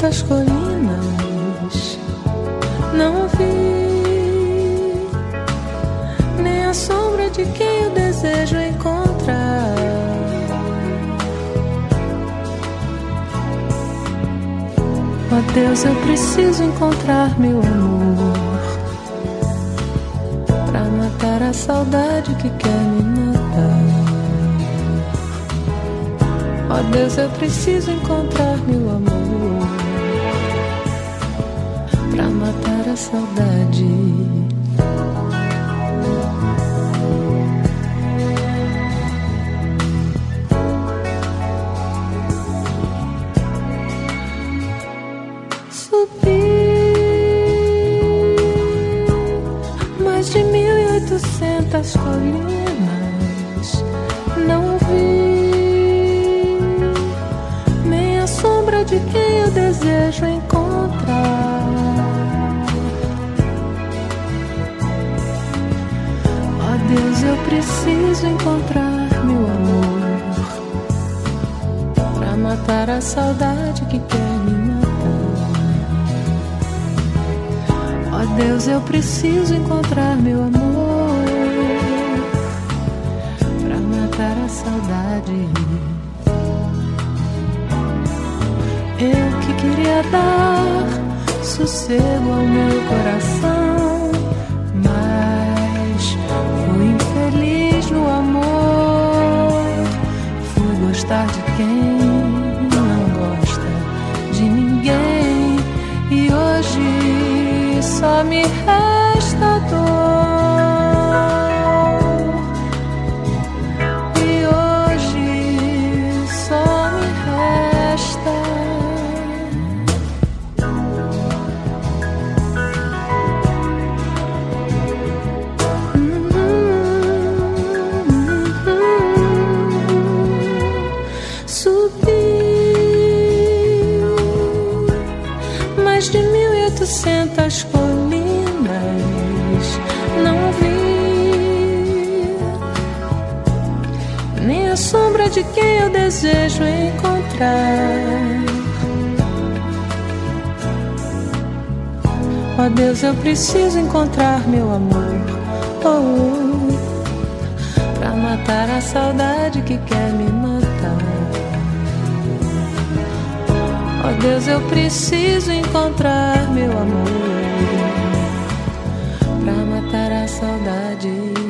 800 colinas, não vi nem a sombra de quem eu desejo encontrar. Ó Deus, eu preciso encontrar meu amor pra matar a saudade que quer me matar. Ó Deus, eu preciso encontrar meu amor pra matar a saudade. Mais de 1.800 colinas, não vi nem a sombra de quem eu desejo encontrar. Ó Deus, eu preciso encontrar meu amor pra matar a saudade que quer me matar. Ó Deus, eu preciso encontrar meu amor pra matar a saudade. Eu que queria dar sossego ao meu coração, mas fui infeliz no amor. Fui gostar de quem não gosta de ninguém, e hoje só me resta dor. E hoje só me resta subir mais de 1.800 colinas, não vi nem a sombra de quem eu desejo encontrar. Ó Deus, eu preciso encontrar meu amor, pra matar a saudade que quer me matar. Ó Deus, eu preciso encontrar meu amor pra matar a saudade.